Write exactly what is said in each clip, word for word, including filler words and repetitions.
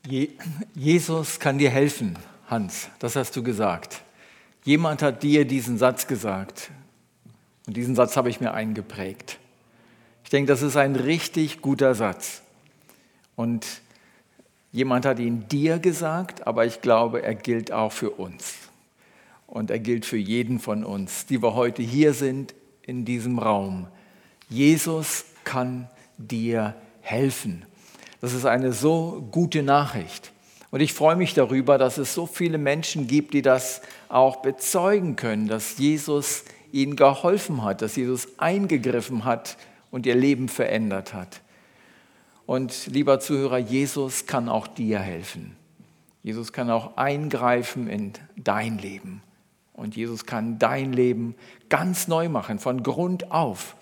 Je- Jesus kann dir helfen, Hans, das hast du gesagt. Jemand hat dir diesen Satz gesagt und diesen Satz habe ich mir eingeprägt. Ich denke, das ist ein richtig guter Satz und jemand hat ihn dir gesagt, aber ich glaube, er gilt auch für uns und er gilt für jeden von uns, die wir heute hier sind in diesem Raum. Jesus kann dir helfen. Das ist eine so gute Nachricht. Und ich freue mich darüber, dass es so viele Menschen gibt, die das auch bezeugen können, dass Jesus ihnen geholfen hat, dass Jesus eingegriffen hat und ihr Leben verändert hat. Und lieber Zuhörer, Jesus kann auch dir helfen. Jesus kann auch eingreifen in dein Leben. Und Jesus kann dein Leben ganz neu machen, von Grund auf.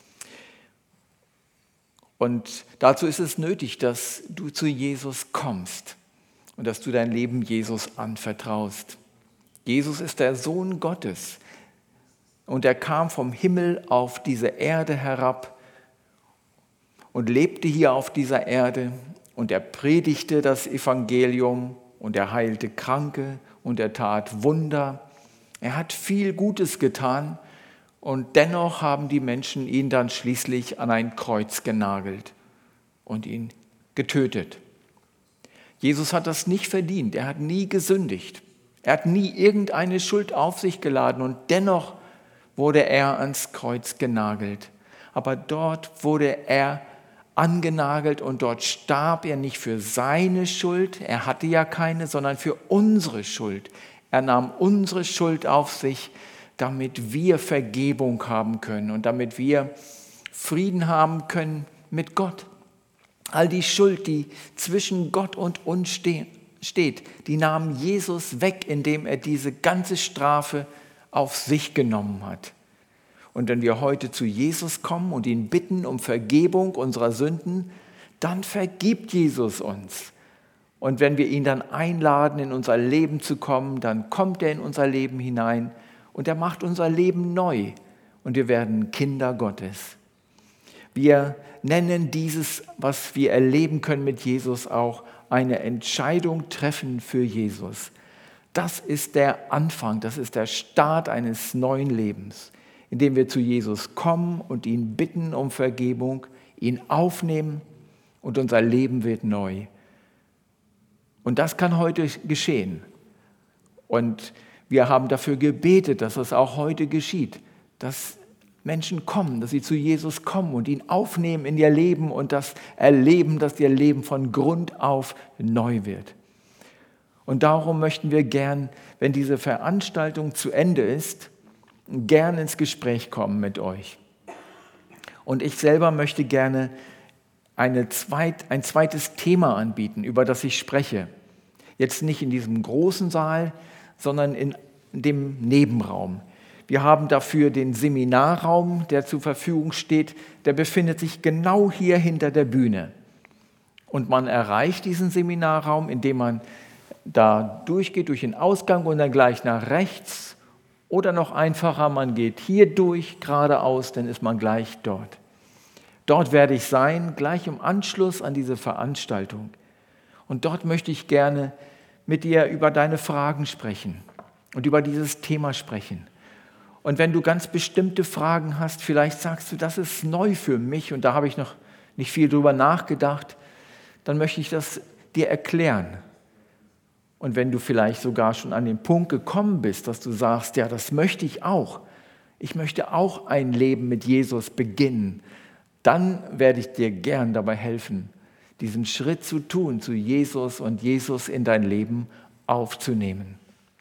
Und dazu ist es nötig, dass du zu Jesus kommst und dass du dein Leben Jesus anvertraust. Jesus ist der Sohn Gottes und er kam vom Himmel auf diese Erde herab und lebte hier auf dieser Erde und er predigte das Evangelium und er heilte Kranke und er tat Wunder. Er hat viel Gutes getan. Und dennoch haben die Menschen ihn dann schließlich an ein Kreuz genagelt und ihn getötet. Jesus hat das nicht verdient. Er hat nie gesündigt. Er hat nie irgendeine Schuld auf sich geladen und dennoch wurde er ans Kreuz genagelt. Aber dort wurde er angenagelt und dort starb er nicht für seine Schuld. Er hatte ja keine, sondern für unsere Schuld. Er nahm unsere Schuld auf sich, damit wir Vergebung haben können und damit wir Frieden haben können mit Gott. All die Schuld, die zwischen Gott und uns steht, die nahm Jesus weg, indem er diese ganze Strafe auf sich genommen hat. Und wenn wir heute zu Jesus kommen und ihn bitten um Vergebung unserer Sünden, dann vergibt Jesus uns. Und wenn wir ihn dann einladen, in unser Leben zu kommen, dann kommt er in unser Leben hinein. Und er macht unser Leben neu und wir werden Kinder Gottes. Wir nennen dieses, was wir erleben können mit Jesus, auch eine Entscheidung treffen für Jesus. Das ist der Anfang, das ist der Start eines neuen Lebens, indem wir zu Jesus kommen und ihn bitten um Vergebung, ihn aufnehmen und unser Leben wird neu. Und das kann heute geschehen. Und wir haben dafür gebetet, dass das auch heute geschieht, dass Menschen kommen, dass sie zu Jesus kommen und ihn aufnehmen in ihr Leben und das erleben, dass ihr Leben von Grund auf neu wird. Und darum möchten wir gern, wenn diese Veranstaltung zu Ende ist, gern ins Gespräch kommen mit euch. Und ich selber möchte gerne eine zweit, ein zweites Thema anbieten, über das ich spreche. Jetzt nicht in diesem großen Saal, sondern in dem Nebenraum. Wir haben dafür den Seminarraum, der zur Verfügung steht, der befindet sich genau hier hinter der Bühne. Und man erreicht diesen Seminarraum, indem man da durchgeht, durch den Ausgang und dann gleich nach rechts. Oder noch einfacher, man geht hier durch, geradeaus, dann ist man gleich dort. Dort werde ich sein, gleich im Anschluss an diese Veranstaltung. Und dort möchte ich gerne mit dir über deine Fragen sprechen und über dieses Thema sprechen. Und wenn du ganz bestimmte Fragen hast, vielleicht sagst du, das ist neu für mich und da habe ich noch nicht viel drüber nachgedacht, dann möchte ich das dir erklären. Und wenn du vielleicht sogar schon an den Punkt gekommen bist, dass du sagst, ja, das möchte ich auch, ich möchte auch ein Leben mit Jesus beginnen, dann werde ich dir gern dabei helfen, diesen Schritt zu tun, zu Jesus und Jesus in dein Leben aufzunehmen.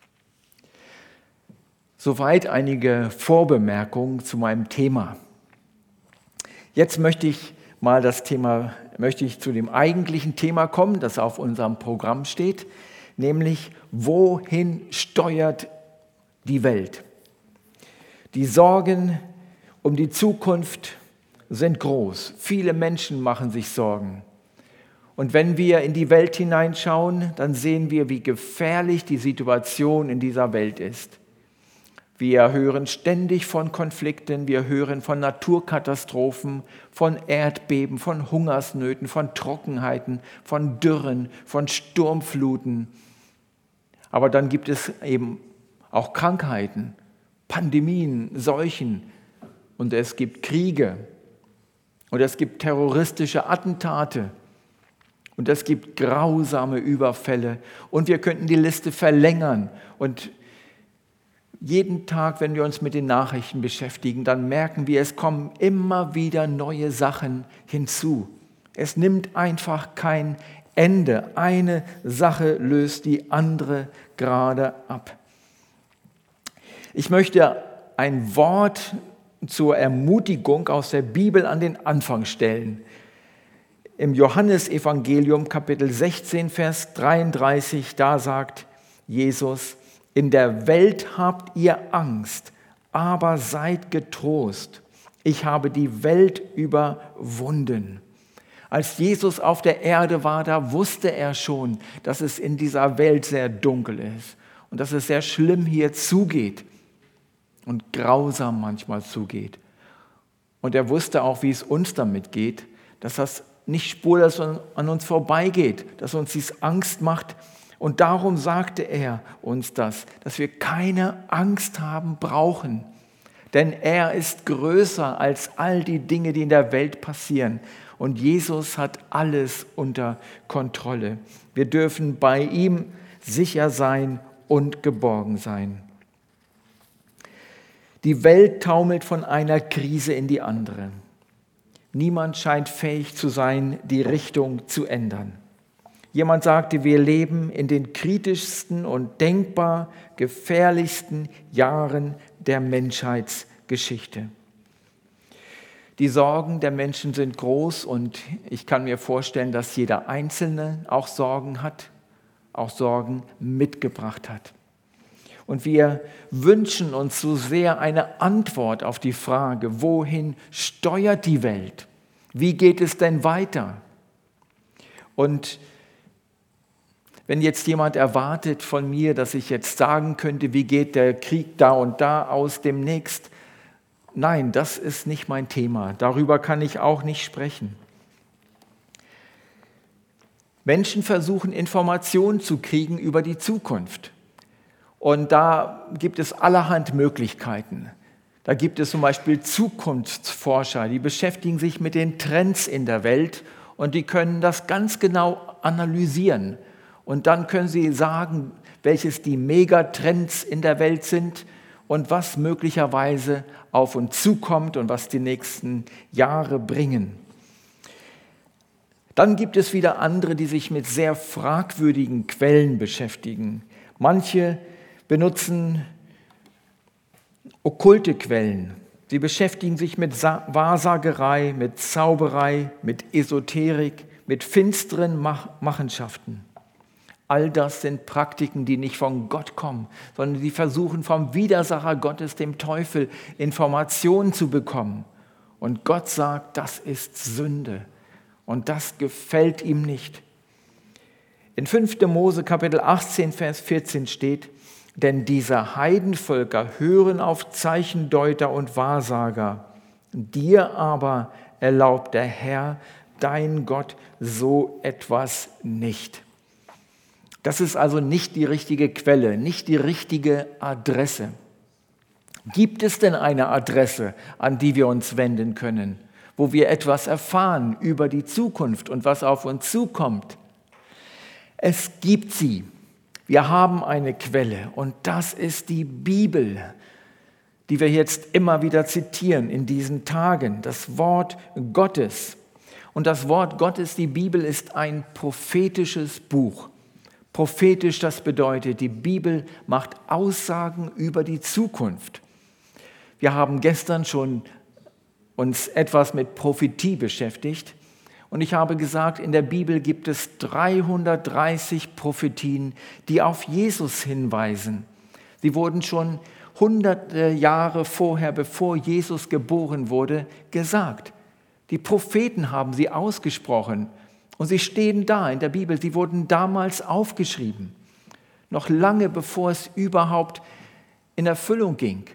Soweit einige Vorbemerkungen zu meinem Thema. Jetzt möchte ich mal das Thema, möchte ich zu dem eigentlichen Thema kommen, das auf unserem Programm steht, nämlich wohin steuert die Welt? Die Sorgen um die Zukunft sind groß. Viele Menschen machen sich Sorgen. Und wenn wir in die Welt hineinschauen, dann sehen wir, wie gefährlich die Situation in dieser Welt ist. Wir hören ständig von Konflikten, wir hören von Naturkatastrophen, von Erdbeben, von Hungersnöten, von Trockenheiten, von Dürren, von Sturmfluten. Aber dann gibt es eben auch Krankheiten, Pandemien, Seuchen und es gibt Kriege und es gibt terroristische Attentate und es gibt grausame Überfälle und wir könnten die Liste verlängern. Und jeden Tag, wenn wir uns mit den Nachrichten beschäftigen, dann merken wir, es kommen immer wieder neue Sachen hinzu. Es nimmt einfach kein Ende. Eine Sache löst die andere gerade ab. Ich möchte ein Wort zur Ermutigung aus der Bibel an den Anfang stellen. Im Johannesevangelium Kapitel sechzehn, Vers dreiunddreißig, da sagt Jesus: In der Welt habt ihr Angst, aber seid getrost. Ich habe die Welt überwunden. Als Jesus auf der Erde war, da wusste er schon, dass es in dieser Welt sehr dunkel ist und dass es sehr schlimm hier zugeht und grausam manchmal zugeht. Und er wusste auch, wie es uns damit geht, dass das nicht spurlos an uns vorbeigeht, dass uns dies Angst macht. Und darum sagte er uns das, dass wir keine Angst haben brauchen. Denn er ist größer als all die Dinge, die in der Welt passieren. Und Jesus hat alles unter Kontrolle. Wir dürfen bei ihm sicher sein und geborgen sein. Die Welt taumelt von einer Krise in die andere. Niemand scheint fähig zu sein, die Richtung zu ändern. Jemand sagte, wir leben in den kritischsten und denkbar gefährlichsten Jahren der Menschheitsgeschichte. Die Sorgen der Menschen sind groß und ich kann mir vorstellen, dass jeder Einzelne auch Sorgen hat, auch Sorgen mitgebracht hat. Und wir wünschen uns so sehr eine Antwort auf die Frage, wohin steuert die Welt? Wie geht es denn weiter? Und wenn jetzt jemand erwartet von mir, dass ich jetzt sagen könnte, wie geht der Krieg da und da aus demnächst? Nein, das ist nicht mein Thema. Darüber kann ich auch nicht sprechen. Menschen versuchen, Informationen zu kriegen über die Zukunft. Und da gibt es allerhand Möglichkeiten. Da gibt es zum Beispiel Zukunftsforscher, die beschäftigen sich mit den Trends in der Welt und die können das ganz genau analysieren. Und dann können sie sagen, welches die Megatrends in der Welt sind und was möglicherweise auf uns zukommt und was die nächsten Jahre bringen. Dann gibt es wieder andere, die sich mit sehr fragwürdigen Quellen beschäftigen. Manche benutzen okkulte Quellen. Sie beschäftigen sich mit Wahrsagerei, mit Zauberei, mit Esoterik, mit finsteren Machenschaften. All das sind Praktiken, die nicht von Gott kommen, sondern die versuchen vom Widersacher Gottes, dem Teufel, Informationen zu bekommen. Und Gott sagt, das ist Sünde und das gefällt ihm nicht. In fünfter Mose Kapitel achtzehn, Vers vierzehn steht: Denn diese Heidenvölker hören auf Zeichendeuter und Wahrsager. Dir aber erlaubt der Herr, dein Gott, so etwas nicht. Das ist also nicht die richtige Quelle, nicht die richtige Adresse. Gibt es denn eine Adresse, an die wir uns wenden können, wo wir etwas erfahren über die Zukunft und was auf uns zukommt? Es gibt sie. Wir haben eine Quelle und das ist die Bibel, die wir jetzt immer wieder zitieren in diesen Tagen, das Wort Gottes. Und das Wort Gottes, die Bibel, ist ein prophetisches Buch. Prophetisch, das bedeutet, die Bibel macht Aussagen über die Zukunft. Wir haben gestern schon uns etwas mit Prophetie beschäftigt. Und ich habe gesagt, in der Bibel gibt es dreihundertdreißig Prophetien, die auf Jesus hinweisen. Sie wurden schon hunderte Jahre vorher, bevor Jesus geboren wurde, gesagt. Die Propheten haben sie ausgesprochen und sie stehen da in der Bibel. Sie wurden damals aufgeschrieben, noch lange bevor es überhaupt in Erfüllung ging.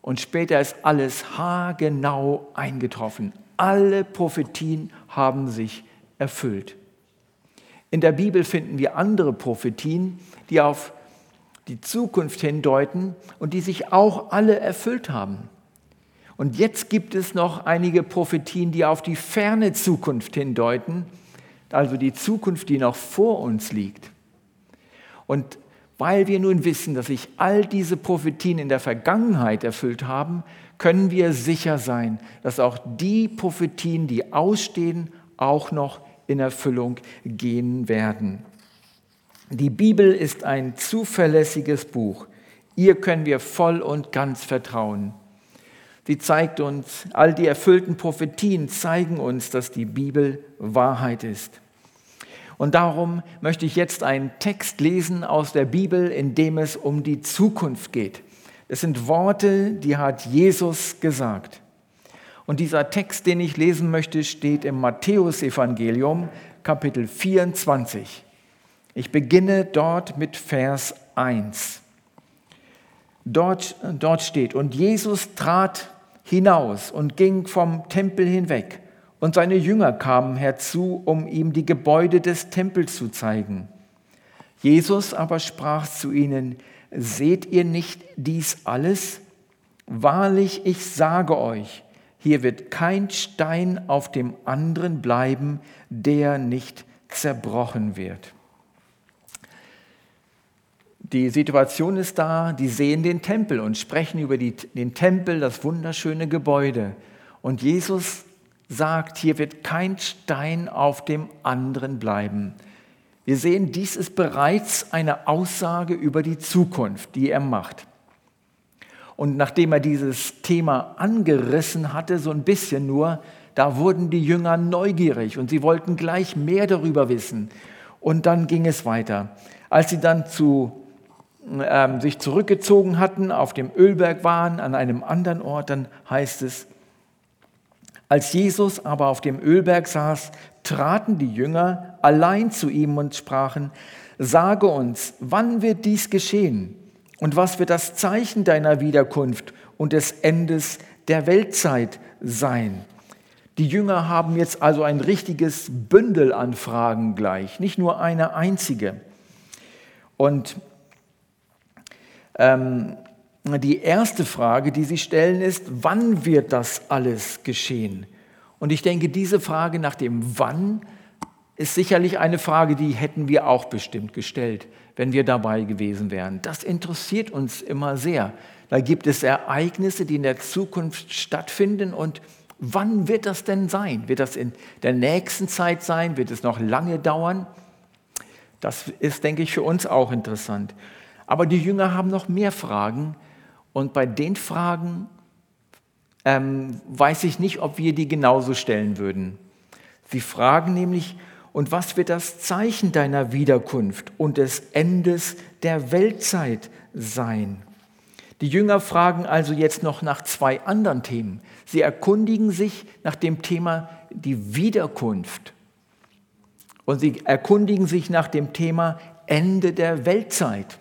Und später ist alles haargenau eingetroffen. Alle Prophetien haben sich erfüllt. In der Bibel finden wir andere Prophetien, die auf die Zukunft hindeuten und die sich auch alle erfüllt haben. Und jetzt gibt es noch einige Prophetien, die auf die ferne Zukunft hindeuten, also die Zukunft, die noch vor uns liegt. Und weil wir nun wissen, dass sich all diese Prophetien in der Vergangenheit erfüllt haben, können wir sicher sein, dass auch die Prophetien, die ausstehen, auch noch in Erfüllung gehen werden. Die Bibel ist ein zuverlässiges Buch. Ihr können wir voll und ganz vertrauen. Sie zeigt uns, all die erfüllten Prophetien zeigen uns, dass die Bibel Wahrheit ist. Und darum möchte ich jetzt einen Text lesen aus der Bibel, in dem es um die Zukunft geht. Es sind Worte, die hat Jesus gesagt. Und dieser Text, den ich lesen möchte, steht im Matthäusevangelium, Kapitel vierundzwanzig. Ich beginne dort mit Vers eins. Dort, dort steht, und Jesus trat hinaus und ging vom Tempel hinweg. Und seine Jünger kamen herzu, um ihm die Gebäude des Tempels zu zeigen. Jesus aber sprach zu ihnen, seht ihr nicht dies alles? Wahrlich, ich sage euch, hier wird kein Stein auf dem anderen bleiben, der nicht zerbrochen wird. Die Situation ist da, die sehen den Tempel und sprechen über die, den Tempel, das wunderschöne Gebäude. Und Jesus sagt, hier wird kein Stein auf dem anderen bleiben. Wir sehen, dies ist bereits eine Aussage über die Zukunft, die er macht. Und nachdem er dieses Thema angerissen hatte, so ein bisschen nur, da wurden die Jünger neugierig und sie wollten gleich mehr darüber wissen. Und dann ging es weiter. Als sie dann zu ähm, sich zurückgezogen hatten, auf dem Ölberg waren, an einem anderen Ort, dann heißt es, als Jesus aber auf dem Ölberg saß, traten die Jünger allein zu ihm und sprachen, sage uns, wann wird dies geschehen? Und was wird das Zeichen deiner Wiederkunft und des Endes der Weltzeit sein? Die Jünger haben jetzt also ein richtiges Bündel an Fragen gleich, nicht nur eine einzige. Und ähm, die erste Frage, die sie stellen, ist, wann wird das alles geschehen? Und ich denke, diese Frage nach dem Wann ist sicherlich eine Frage, die hätten wir auch bestimmt gestellt, wenn wir dabei gewesen wären. Das interessiert uns immer sehr. Da gibt es Ereignisse, die in der Zukunft stattfinden. Und wann wird das denn sein? Wird das in der nächsten Zeit sein? Wird es noch lange dauern? Das ist, denke ich, für uns auch interessant. Aber die Jünger haben noch mehr Fragen. Und bei den Fragen ähm, weiß ich nicht, ob wir die genauso stellen würden. Sie fragen nämlich, und was wird das Zeichen deiner Wiederkunft und des Endes der Weltzeit sein? Die Jünger fragen also jetzt noch nach zwei anderen Themen. Sie erkundigen sich nach dem Thema die Wiederkunft. Und sie erkundigen sich nach dem Thema Ende der Weltzeit.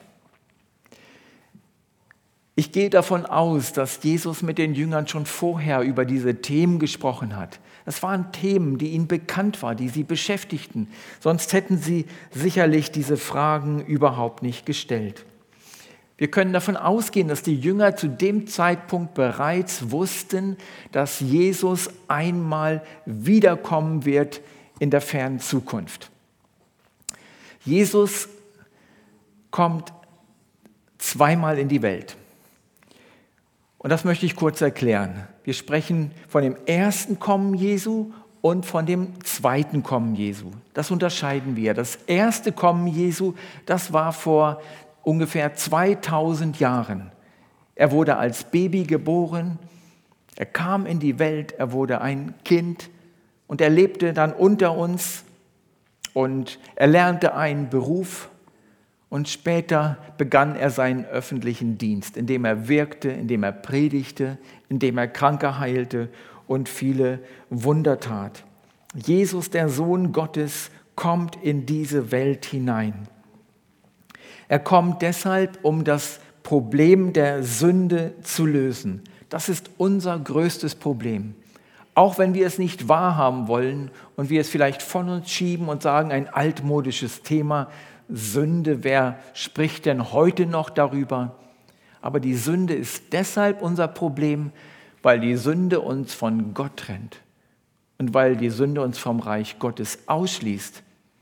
Ich gehe davon aus, dass Jesus mit den Jüngern schon vorher über diese Themen gesprochen hat. Das waren Themen, die ihnen bekannt waren, die sie beschäftigten. Sonst hätten sie sicherlich diese Fragen überhaupt nicht gestellt. Wir können davon ausgehen, dass die Jünger zu dem Zeitpunkt bereits wussten, dass Jesus einmal wiederkommen wird in der fernen Zukunft. Jesus kommt zweimal in die Welt. Und das möchte ich kurz erklären. Wir sprechen von dem ersten Kommen Jesu und von dem zweiten Kommen Jesu. Das unterscheiden wir. Das erste Kommen Jesu, das war vor ungefähr zweitausend Jahren. Er wurde als Baby geboren, er kam in die Welt, er wurde ein Kind und er lebte dann unter uns und er lernte einen Beruf. Und später begann er seinen öffentlichen Dienst, indem er wirkte, indem er predigte, indem er Kranke heilte und viele Wunder tat. Jesus, der Sohn Gottes, kommt in diese Welt hinein. Er kommt deshalb, um das Problem der Sünde zu lösen. Das ist unser größtes Problem. Auch wenn wir es nicht wahrhaben wollen und wir es vielleicht von uns schieben und sagen, ein altmodisches Thema, Sünde, wer spricht denn heute noch darüber? Aber die Sünde ist deshalb unser Problem, weil die Sünde uns von Gott trennt und weil die Sünde uns vom Reich Gottes ausschließt.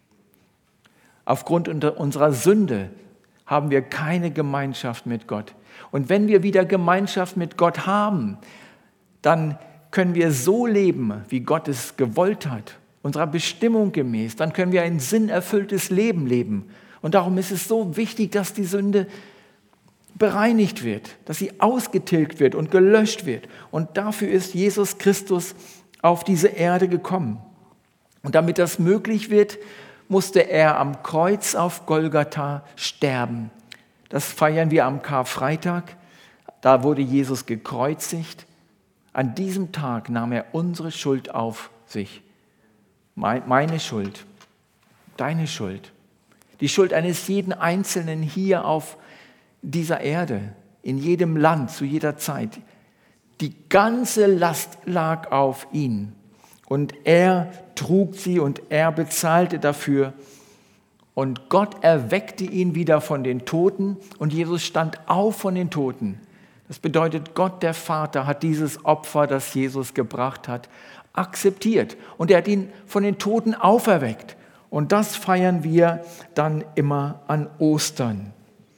Aufgrund unserer Sünde haben wir keine Gemeinschaft mit Gott. Und wenn wir wieder Gemeinschaft mit Gott haben, dann können wir so leben, wie Gott es gewollt hat, unserer Bestimmung gemäß. Dann können wir ein sinnerfülltes Leben leben. Und darum ist es so wichtig, dass die Sünde bereinigt wird, dass sie ausgetilgt wird und gelöscht wird. Und dafür ist Jesus Christus auf diese Erde gekommen. Und damit das möglich wird, musste er am Kreuz auf Golgatha sterben. Das feiern wir am Karfreitag. Da wurde Jesus gekreuzigt. An diesem Tag nahm er unsere Schuld auf sich. Meine Schuld, deine Schuld, die Schuld eines jeden Einzelnen hier auf dieser Erde, in jedem Land, zu jeder Zeit. Die ganze Last lag auf ihn und er trug sie und er bezahlte dafür. Und Gott erweckte ihn wieder von den Toten und Jesus stand auf von den Toten. Das bedeutet, Gott, der Vater, hat dieses Opfer, das Jesus gebracht hat, akzeptiert. Und er hat ihn von den Toten auferweckt. Und das feiern wir dann immer an Ostern.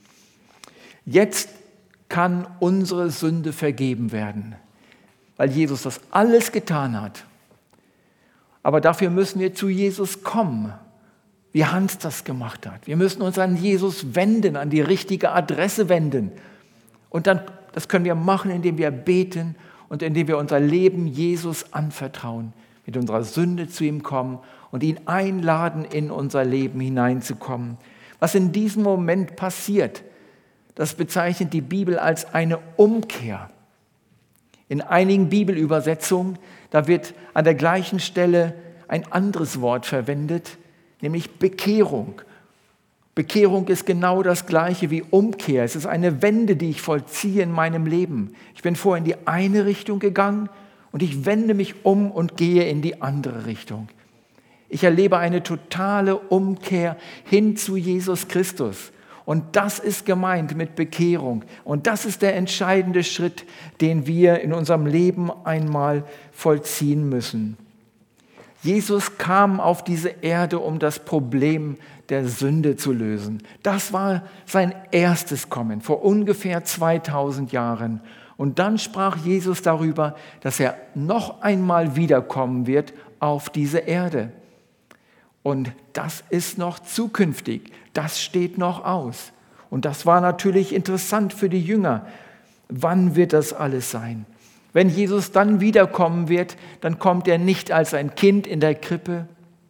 Jetzt kann unsere Sünde vergeben werden, weil Jesus das alles getan hat. Aber dafür müssen wir zu Jesus kommen, wie Hans das gemacht hat. Wir müssen uns an Jesus wenden, an die richtige Adresse wenden. Und dann, das können wir machen, indem wir beten und indem wir unser Leben Jesus anvertrauen, mit unserer Sünde zu ihm kommen und ihn einladen, in unser Leben hineinzukommen. Was in diesem Moment passiert, das bezeichnet die Bibel als eine Umkehr. In einigen Bibelübersetzungen, da wird an der gleichen Stelle ein anderes Wort verwendet, nämlich Bekehrung. Bekehrung ist genau das Gleiche wie Umkehr. Es ist eine Wende, die ich vollziehe in meinem Leben. Ich bin vorher in die eine Richtung gegangen und ich wende mich um und gehe in die andere Richtung. Ich erlebe eine totale Umkehr hin zu Jesus Christus. Und das ist gemeint mit Bekehrung. Und das ist der entscheidende Schritt, den wir in unserem Leben einmal vollziehen müssen. Jesus kam auf diese Erde, um das Problem der Sünde zu lösen. Das war sein erstes Kommen vor ungefähr zweitausend Jahren. Und dann sprach Jesus darüber, dass er noch einmal wiederkommen wird auf diese Erde. Und das ist noch zukünftig, das steht noch aus. Und das war natürlich interessant für die Jünger. Wann wird das alles sein? Wenn Jesus dann wiederkommen wird, dann kommt er nicht als ein Kind in der Krippe,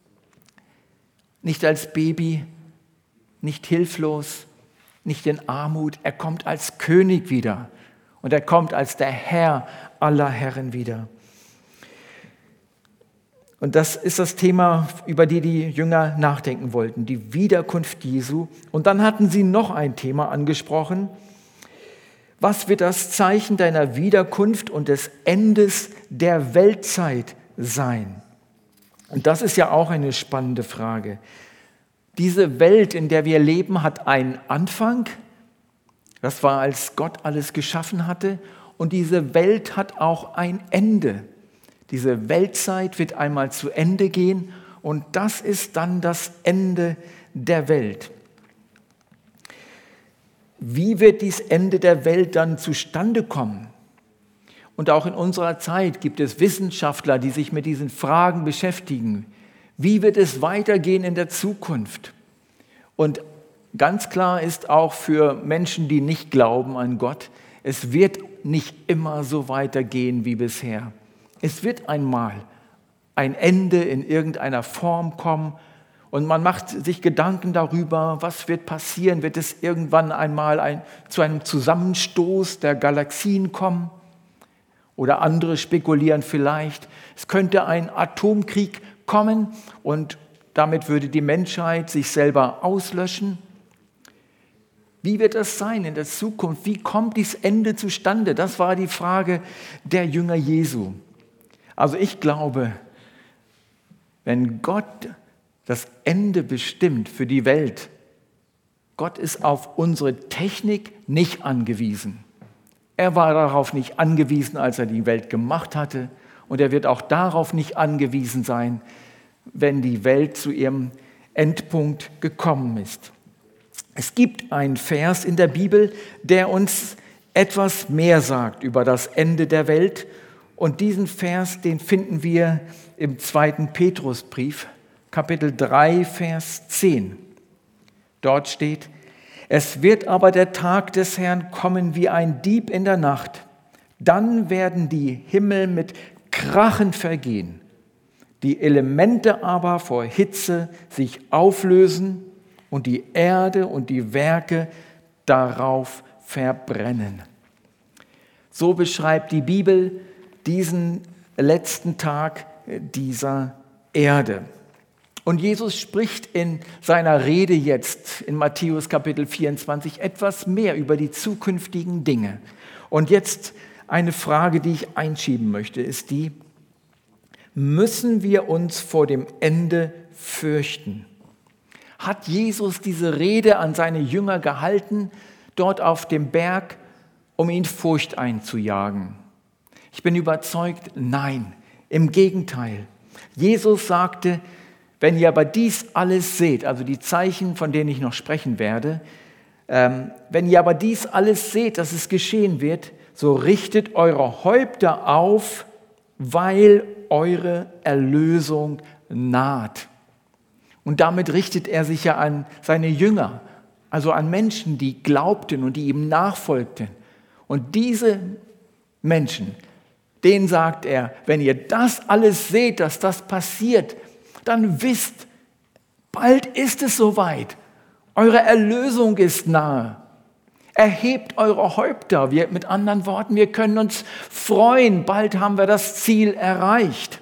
nicht als Baby, nicht hilflos, nicht in Armut. Er kommt als König wieder und er kommt als der Herr aller Herren wieder. Und das ist das Thema, über die die Jünger nachdenken wollten, die Wiederkunft Jesu. Und dann hatten sie noch ein Thema angesprochen. Was wird das Zeichen deiner Wiederkunft und des Endes der Weltzeit sein? Und das ist ja auch eine spannende Frage. Diese Welt, in der wir leben, hat einen Anfang. Das war, als Gott alles geschaffen hatte. Und diese Welt hat auch ein Ende. Diese Weltzeit wird einmal zu Ende gehen und das ist dann das Ende der Welt. Wie wird dieses Ende der Welt dann zustande kommen? Und auch in unserer Zeit gibt es Wissenschaftler, die sich mit diesen Fragen beschäftigen. Wie wird es weitergehen in der Zukunft? Und ganz klar ist auch für Menschen, die nicht glauben an Gott, es wird nicht immer so weitergehen wie bisher. Es wird einmal ein Ende in irgendeiner Form kommen und man macht sich Gedanken darüber, was wird passieren, wird es irgendwann einmal ein, zu einem Zusammenstoß der Galaxien kommen? Oder andere spekulieren vielleicht, es könnte ein Atomkrieg kommen und damit würde die Menschheit sich selber auslöschen. Wie wird das sein in der Zukunft? Wie kommt dieses Ende zustande? Das war die Frage der Jünger Jesu. Also ich glaube, wenn Gott das Ende bestimmt für die Welt, Gott ist auf unsere Technik nicht angewiesen. Er war darauf nicht angewiesen, als er die Welt gemacht hatte. Und er wird auch darauf nicht angewiesen sein, wenn die Welt zu ihrem Endpunkt gekommen ist. Es gibt einen Vers in der Bibel, der uns etwas mehr sagt über das Ende der Welt. Und diesen Vers, den finden wir im zweiten Petrusbrief, Kapitel drei, Vers zehn. Dort steht: Es wird aber der Tag des Herrn kommen wie ein Dieb in der Nacht. Dann werden die Himmel mit Krachen vergehen, die Elemente aber vor Hitze sich auflösen und die Erde und die Werke darauf verbrennen. So beschreibt die Bibel diesen letzten Tag dieser Erde. Und Jesus spricht in seiner Rede jetzt in Matthäus Kapitel vierundzwanzig etwas mehr über die zukünftigen Dinge. Und jetzt eine Frage, die ich einschieben möchte, ist die: Müssen wir uns vor dem Ende fürchten? Hat Jesus diese Rede an seine Jünger gehalten, dort auf dem Berg, um ihnen Furcht einzujagen? Ich bin überzeugt, nein, im Gegenteil. Jesus sagte: Wenn ihr aber dies alles seht, also die Zeichen, von denen ich noch sprechen werde, ähm, wenn ihr aber dies alles seht, dass es geschehen wird, so richtet eure Häupter auf, weil eure Erlösung naht. Und damit richtet er sich ja an seine Jünger, also an Menschen, die glaubten und die ihm nachfolgten. Und diese Menschen, denen sagt er: Wenn ihr das alles seht, dass das passiert, dann wisst, bald ist es soweit. Eure Erlösung ist nahe. Erhebt eure Häupter. Wir, mit anderen Worten, wir können uns freuen. Bald haben wir das Ziel erreicht.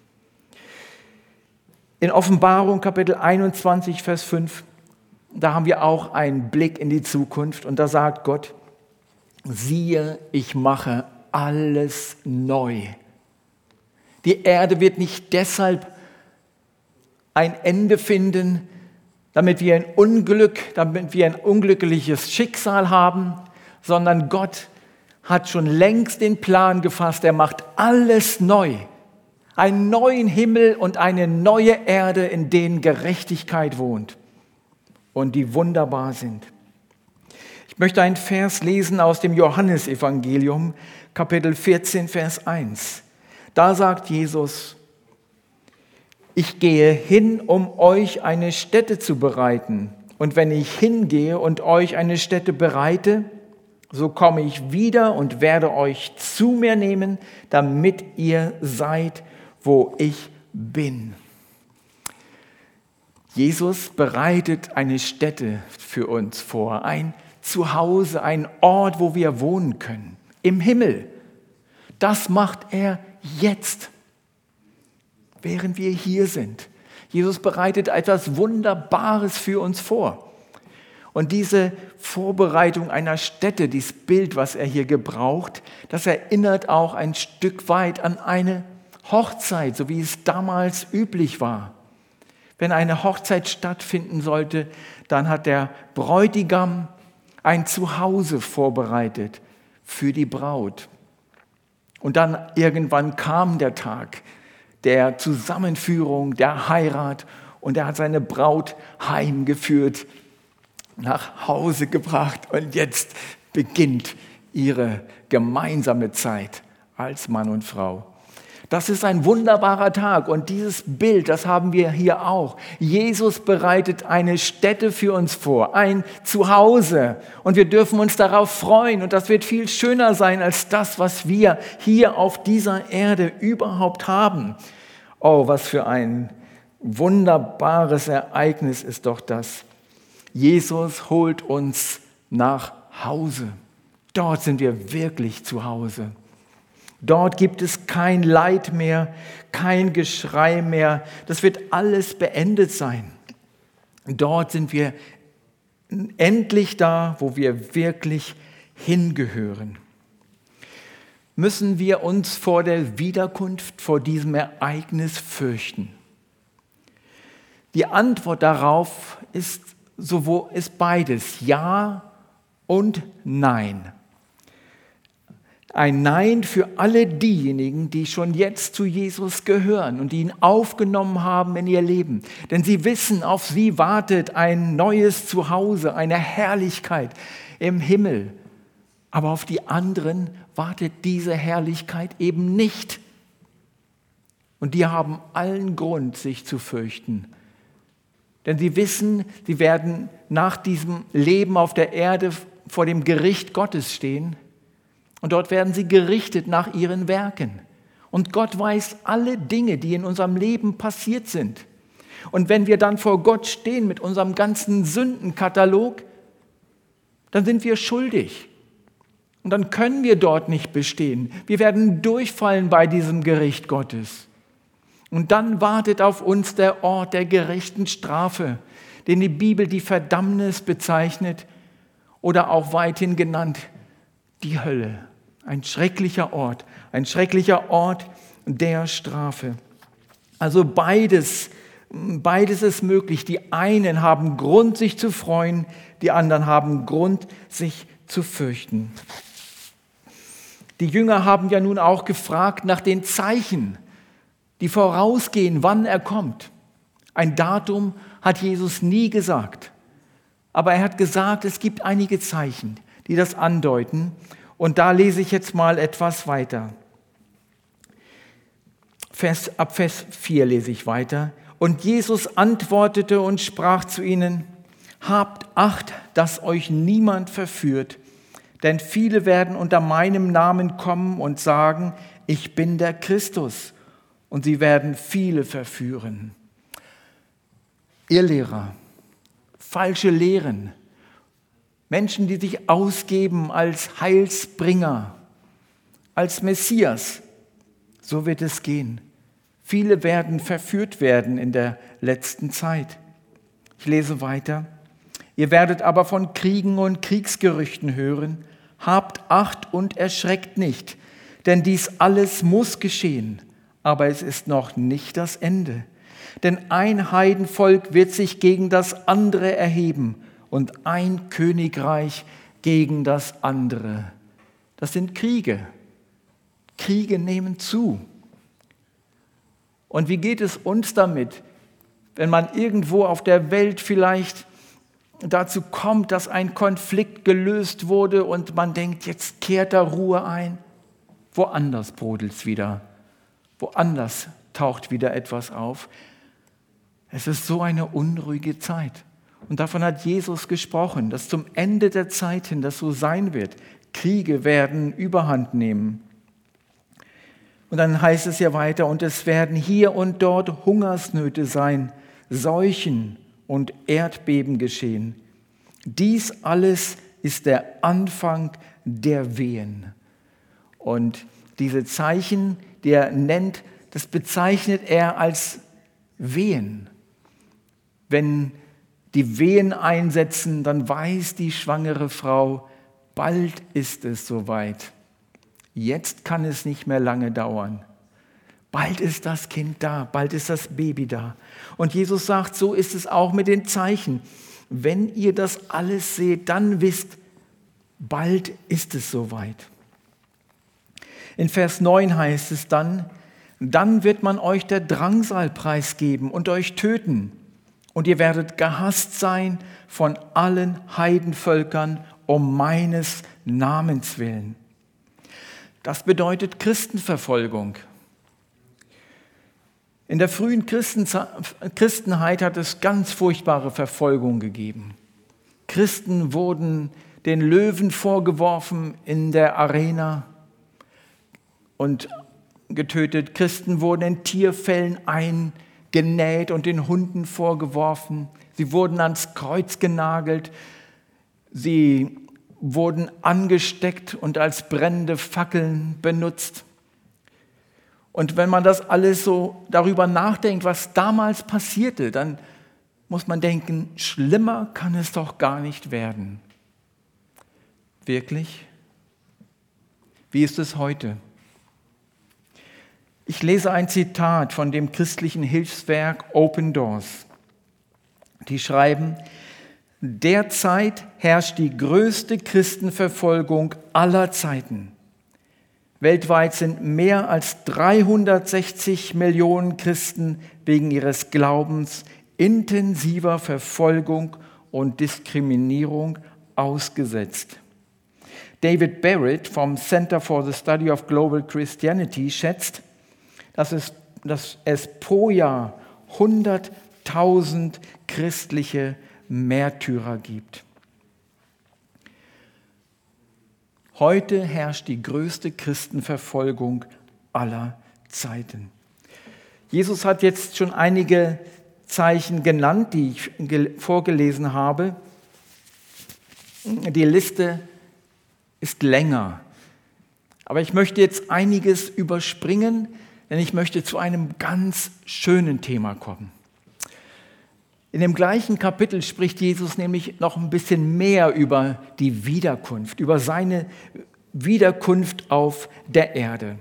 In Offenbarung Kapitel einundzwanzig, Vers fünf, da haben wir auch einen Blick in die Zukunft. Und da sagt Gott: Siehe, ich mache alles neu. Die Erde wird nicht deshalb ein Ende finden, damit wir ein Unglück, damit wir ein unglückliches Schicksal haben, sondern Gott hat schon längst den Plan gefasst. Er macht alles neu. Einen neuen Himmel und eine neue Erde, in denen Gerechtigkeit wohnt und die wunderbar sind. Ich möchte einen Vers lesen aus dem Johannesevangelium, Kapitel vierzehn, Vers eins. Da sagt Jesus: Ich gehe hin, um euch eine Stätte zu bereiten. Und wenn ich hingehe und euch eine Stätte bereite, so komme ich wieder und werde euch zu mir nehmen, damit ihr seid, wo ich bin. Jesus bereitet eine Stätte für uns vor, ein Zuhause, ein Ort, wo wir wohnen können, im Himmel. Das macht er jetzt, während wir hier sind. Jesus bereitet etwas Wunderbares für uns vor. Und diese Vorbereitung einer Stätte, dieses Bild, was er hier gebraucht, das erinnert auch ein Stück weit an eine Hochzeit, so wie es damals üblich war. Wenn eine Hochzeit stattfinden sollte, dann hat der Bräutigam ein Zuhause vorbereitet für die Braut. Und dann irgendwann kam der Tag der Zusammenführung, der Heirat, und er hat seine Braut heimgeführt, nach Hause gebracht, und jetzt beginnt ihre gemeinsame Zeit als Mann und Frau. Das ist ein wunderbarer Tag, und dieses Bild, das haben wir hier auch. Jesus bereitet eine Stätte für uns vor, ein Zuhause, und wir dürfen uns darauf freuen, und das wird viel schöner sein als das, was wir hier auf dieser Erde überhaupt haben. Oh, was für ein wunderbares Ereignis ist doch das. Jesus holt uns nach Hause. Dort sind wir wirklich zu Hause. Dort gibt es kein Leid mehr, kein Geschrei mehr. Das wird alles beendet sein. Dort sind wir endlich da, wo wir wirklich hingehören. Müssen wir uns vor der Wiederkunft, vor diesem Ereignis fürchten? Die Antwort darauf ist, sowohl, ist beides, ja und nein. Ein Nein für alle diejenigen, die schon jetzt zu Jesus gehören und die ihn aufgenommen haben in ihr Leben. Denn sie wissen, auf sie wartet ein neues Zuhause, eine Herrlichkeit im Himmel. Aber auf die anderen wartet diese Herrlichkeit eben nicht. Und die haben allen Grund, sich zu fürchten. Denn sie wissen, sie werden nach diesem Leben auf der Erde vor dem Gericht Gottes stehen. Und dort werden sie gerichtet nach ihren Werken. Und Gott weiß alle Dinge, die in unserem Leben passiert sind. Und wenn wir dann vor Gott stehen mit unserem ganzen Sündenkatalog, dann sind wir schuldig. Und dann können wir dort nicht bestehen. Wir werden durchfallen bei diesem Gericht Gottes. Und dann wartet auf uns der Ort der gerechten Strafe, den die Bibel die Verdammnis bezeichnet oder auch weithin genannt die Hölle. Ein schrecklicher Ort, ein schrecklicher Ort der Strafe. Also beides, beides ist möglich. Die einen haben Grund, sich zu freuen, die anderen haben Grund, sich zu fürchten. Die Jünger haben ja nun auch gefragt nach den Zeichen, die vorausgehen, wann er kommt. Ein Datum hat Jesus nie gesagt. Aber er hat gesagt, es gibt einige Zeichen, die das andeuten. Und da lese ich jetzt mal etwas weiter. Vers, ab Vers vier lese ich weiter. Und Jesus antwortete und sprach zu ihnen: Habt Acht, dass euch niemand verführt, denn viele werden unter meinem Namen kommen und sagen, ich bin der Christus. Und sie werden viele verführen. Irrlehrer, falsche Lehren, Menschen, die sich ausgeben als Heilsbringer, als Messias, so wird es gehen. Viele werden verführt werden in der letzten Zeit. Ich lese weiter. Ihr werdet aber von Kriegen und Kriegsgerüchten hören. Habt Acht und erschreckt nicht, denn dies alles muss geschehen. Aber es ist noch nicht das Ende. Denn ein Heidenvolk wird sich gegen das andere erheben und ein Königreich gegen das andere. Das sind Kriege. Kriege nehmen zu. Und wie geht es uns damit, wenn man irgendwo auf der Welt vielleicht dazu kommt, dass ein Konflikt gelöst wurde und man denkt, jetzt kehrt da Ruhe ein? Woanders brodelt es wieder. Woanders taucht wieder etwas auf. Es ist so eine unruhige Zeit. Und davon hat Jesus gesprochen, dass zum Ende der Zeiten das so sein wird. Kriege werden Überhand nehmen. Und dann heißt es ja weiter, und es werden hier und dort Hungersnöte sein, Seuchen und Erdbeben geschehen. Dies alles ist der Anfang der Wehen. Und diese Zeichen, die er nennt, das bezeichnet er als Wehen. Wenn die Wehen einsetzen, dann weiß die schwangere Frau, bald ist es soweit. Jetzt kann es nicht mehr lange dauern. Bald ist das Kind da, bald ist das Baby da. Und Jesus sagt, so ist es auch mit den Zeichen. Wenn ihr das alles seht, dann wisst, bald ist es soweit. In Vers neun heißt es dann, dann wird man euch der Drangsal preisgeben und euch töten. Und ihr werdet gehasst sein von allen Heidenvölkern um meines Namens willen. Das bedeutet Christenverfolgung. In der frühen Christenheit hat es ganz furchtbare Verfolgung gegeben. Christen wurden den Löwen vorgeworfen in der Arena und getötet. Christen wurden in Tierfellen eingenäht und den Hunden vorgeworfen. Sie wurden ans Kreuz genagelt. Sie wurden angesteckt und als brennende Fackeln benutzt. Und wenn man das alles so darüber nachdenkt, was damals passierte, dann muss man denken, schlimmer kann es doch gar nicht werden. Wirklich? Wie ist es heute? Ich lese ein Zitat von dem christlichen Hilfswerk Open Doors. Die schreiben: Derzeit herrscht die größte Christenverfolgung aller Zeiten. Weltweit sind mehr als dreihundertsechzig Millionen Christen wegen ihres Glaubens intensiver Verfolgung und Diskriminierung ausgesetzt. David Barrett vom Center for the Study of Global Christianity schätzt, dass es, dass es pro Jahr hunderttausend christliche Märtyrer gibt. Heute herrscht die größte Christenverfolgung aller Zeiten. Jesus hat jetzt schon einige Zeichen genannt, die ich vorgelesen habe. Die Liste ist länger. Aber ich möchte jetzt einiges überspringen, denn ich möchte zu einem ganz schönen Thema kommen. In dem gleichen Kapitel spricht Jesus nämlich noch ein bisschen mehr über die Wiederkunft, über seine Wiederkunft auf der Erde.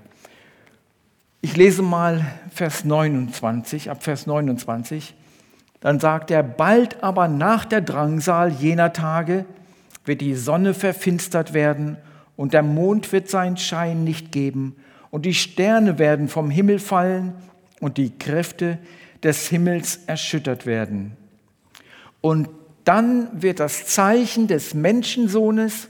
Ich lese mal Vers neunundzwanzig, ab Vers neunundzwanzig. Dann sagt er: Bald aber nach der Drangsal jener Tage wird die Sonne verfinstert werden und der Mond wird seinen Schein nicht geben und die Sterne werden vom Himmel fallen und die Kräfte des Himmels erschüttert werden. Und dann wird das Zeichen des Menschensohnes,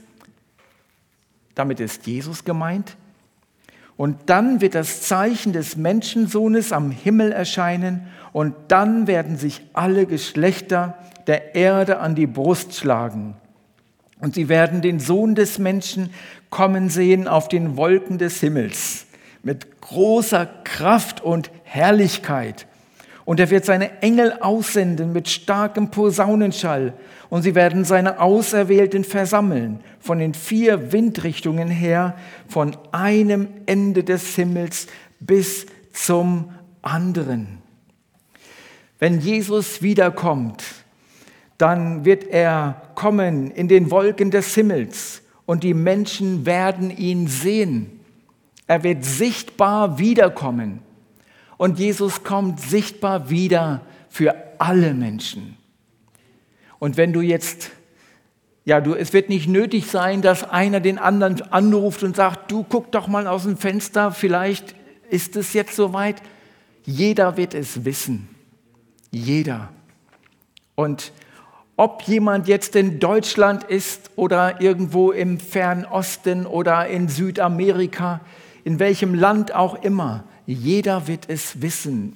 damit ist Jesus gemeint, und dann wird das Zeichen des Menschensohnes am Himmel erscheinen und dann werden sich alle Geschlechter der Erde an die Brust schlagen. Und sie werden den Sohn des Menschen kommen sehen auf den Wolken des Himmels mit großer Kraft und Herrlichkeit. Und er wird seine Engel aussenden mit starkem Posaunenschall. Und sie werden seine Auserwählten versammeln, von den vier Windrichtungen her, von einem Ende des Himmels bis zum anderen. Wenn Jesus wiederkommt, dann wird er kommen in den Wolken des Himmels und die Menschen werden ihn sehen. Er wird sichtbar wiederkommen. Und Jesus kommt sichtbar wieder für alle Menschen. Und wenn du jetzt, ja, du, es wird nicht nötig sein, dass einer den anderen anruft und sagt, du guck doch mal aus dem Fenster, vielleicht ist es jetzt soweit. Jeder wird es wissen. Jeder. Und ob jemand jetzt in Deutschland ist oder irgendwo im Fernen Osten oder in Südamerika, in welchem Land auch immer, jeder wird es wissen.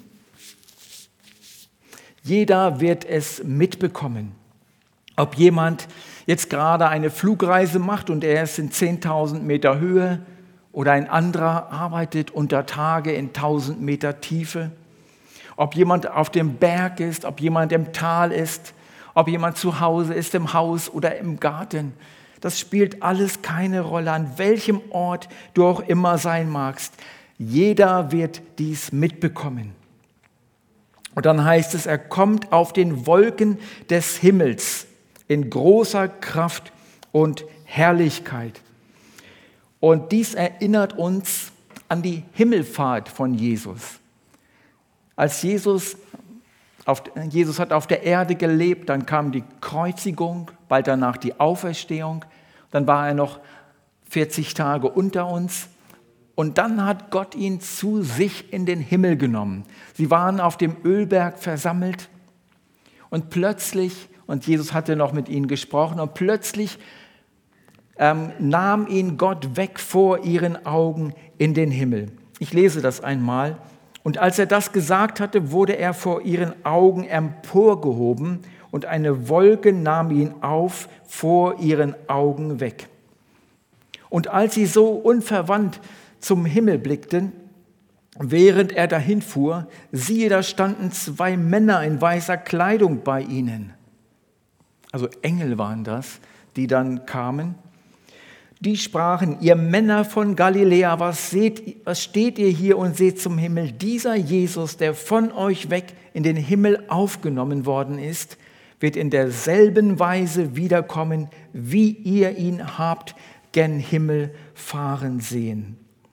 Jeder wird es mitbekommen. Ob jemand jetzt gerade eine Flugreise macht und er ist in zehntausend Meter Höhe oder ein anderer arbeitet unter Tage in tausend Meter Tiefe. Ob jemand auf dem Berg ist, ob jemand im Tal ist, ob jemand zu Hause ist, im Haus oder im Garten. Das spielt alles keine Rolle, an welchem Ort du auch immer sein magst. Jeder wird dies mitbekommen. Und dann heißt es, er kommt auf den Wolken des Himmels in großer Kraft und Herrlichkeit. Und dies erinnert uns an die Himmelfahrt von Jesus. Als Jesus, auf, Jesus hat auf der Erde gelebt, dann kam die Kreuzigung, bald danach die Auferstehung, dann war er noch vierzig Tage unter uns. Und dann hat Gott ihn zu sich in den Himmel genommen. Sie waren auf dem Ölberg versammelt und plötzlich, und Jesus hatte noch mit ihnen gesprochen, und plötzlich ähm, nahm ihn Gott weg vor ihren Augen in den Himmel. Ich lese das einmal. Und als er das gesagt hatte, wurde er vor ihren Augen emporgehoben und eine Wolke nahm ihn auf vor ihren Augen weg. Und als sie so unverwandt zum Himmel blickten, während er dahin fuhr, siehe, da standen zwei Männer in weißer Kleidung bei ihnen. Also Engel waren das, die dann kamen. Die sprachen: Ihr Männer von Galiläa, was, seht, was steht ihr hier und seht zum Himmel? Dieser Jesus, der von euch weg in den Himmel aufgenommen worden ist, wird in derselben Weise wiederkommen, wie ihr ihn habt gen Himmel fahren sehen.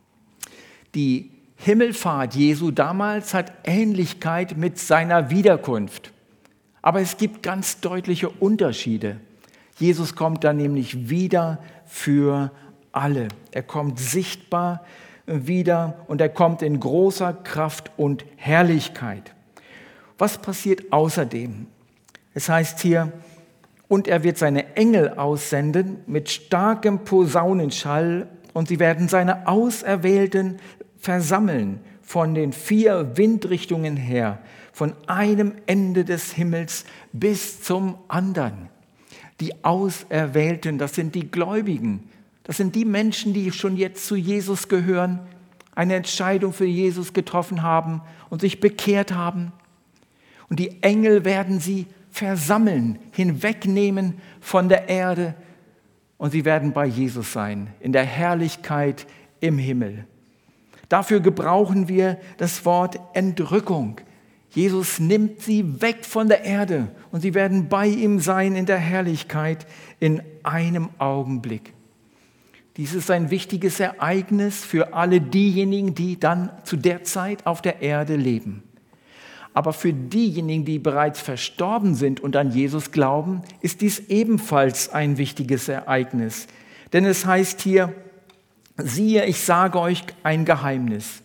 Die Himmelfahrt Jesu damals hat Ähnlichkeit mit seiner Wiederkunft. Aber es gibt ganz deutliche Unterschiede. Jesus kommt dann nämlich wieder für alle. Er kommt sichtbar wieder und er kommt in großer Kraft und Herrlichkeit. Was passiert außerdem? Es heißt hier, und er wird seine Engel aussenden mit starkem Posaunenschall und sie werden seine Auserwählten versammeln von den vier Windrichtungen her, von einem Ende des Himmels bis zum anderen. Die Auserwählten, das sind die Gläubigen, das sind die Menschen, die schon jetzt zu Jesus gehören, eine Entscheidung für Jesus getroffen haben und sich bekehrt haben. Und die Engel werden sie versammeln, hinwegnehmen von der Erde und sie werden bei Jesus sein, in der Herrlichkeit im Himmel. Dafür gebrauchen wir das Wort Entrückung. Jesus nimmt sie weg von der Erde und sie werden bei ihm sein in der Herrlichkeit in einem Augenblick. Dies ist ein wichtiges Ereignis für alle diejenigen, die dann zu der Zeit auf der Erde leben. Aber für diejenigen, die bereits verstorben sind und an Jesus glauben, ist dies ebenfalls ein wichtiges Ereignis. Denn es heißt hier, siehe, ich sage euch ein Geheimnis.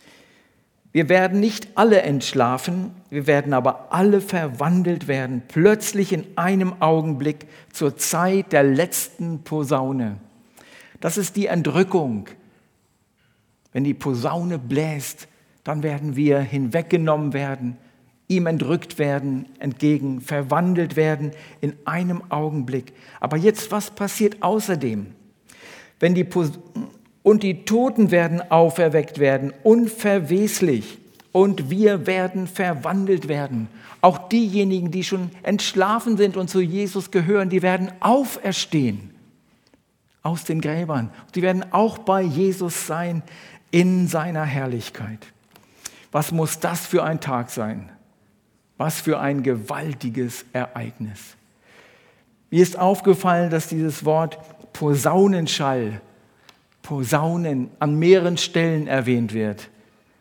Wir werden nicht alle entschlafen, wir werden aber alle verwandelt werden, plötzlich in einem Augenblick zur Zeit der letzten Posaune. Das ist die Entrückung. Wenn die Posaune bläst, dann werden wir hinweggenommen werden, ihm entrückt werden, entgegen, verwandelt werden in einem Augenblick. Aber jetzt, was passiert außerdem? Wenn die Pos- und die Toten werden auferweckt werden, unverweslich, und wir werden verwandelt werden. Auch diejenigen, die schon entschlafen sind und zu Jesus gehören, die werden auferstehen aus den Gräbern. Sie werden auch bei Jesus sein in seiner Herrlichkeit. Was muss das für ein Tag sein? Was für ein gewaltiges Ereignis. Mir ist aufgefallen, dass dieses Wort Posaunenschall, Posaunen an mehreren Stellen erwähnt wird.